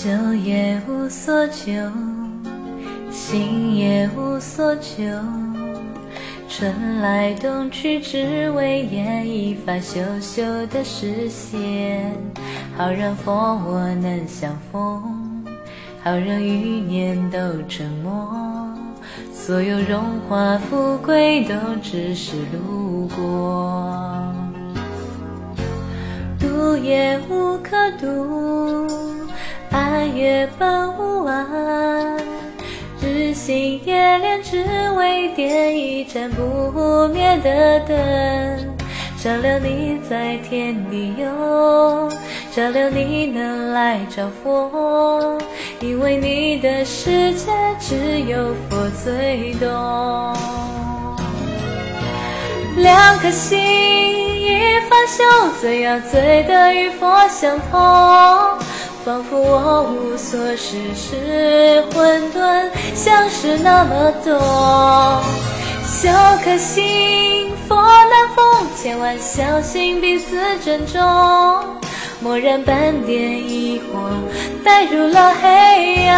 酒也无所求，心也无所求，春来冬去，只为演一发羞羞的视线，好让佛我能相逢，好让余年都沉默，所有荣华富贵都只是路过。渡也无可渡，爱也本无岸，日行夜练，只为点一盏不灭的灯，照亮你在天地游，照亮你能来找佛，因为你的世界只有佛最懂。两颗心一番修，最要醉得与佛相同，仿佛我无所事事，混沌像是那么多。修颗心，佛难逢，千万小心彼此珍重，蓦然半点疑惑，带入了黑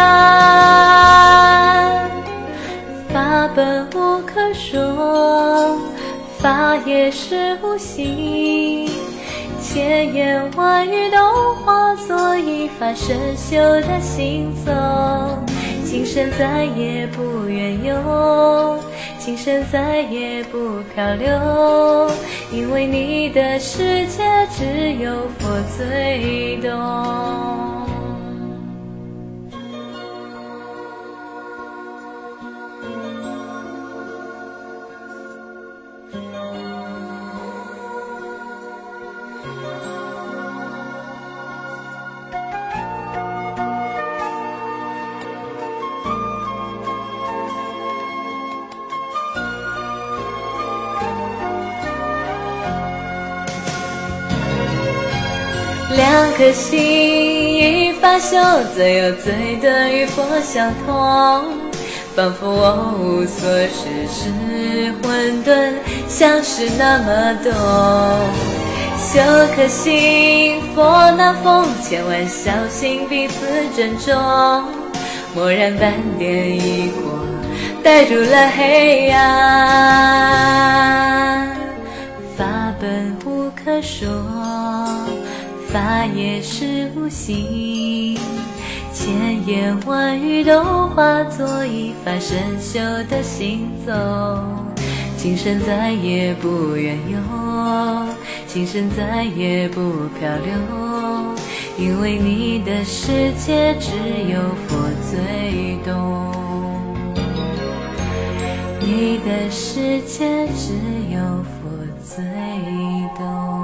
暗。法本无可说，法也是无形，千言万语都化作一发生锈的行走，今生再也不远游，今生再也不漂流，因为你的世界只有佛最懂。两颗心一发修，最有醉得与佛相同，仿佛我无所事事，混沌像是那么多。修颗心，佛难逢，千万小心彼此珍重，蓦然半点疑惑，带入了黑暗。法本无可说，法也是无形，千言万语都化作一发生锈的行走，今生再也不远游，今生再也不漂流，因为你的世界只有佛最懂，你的世界只有佛最懂。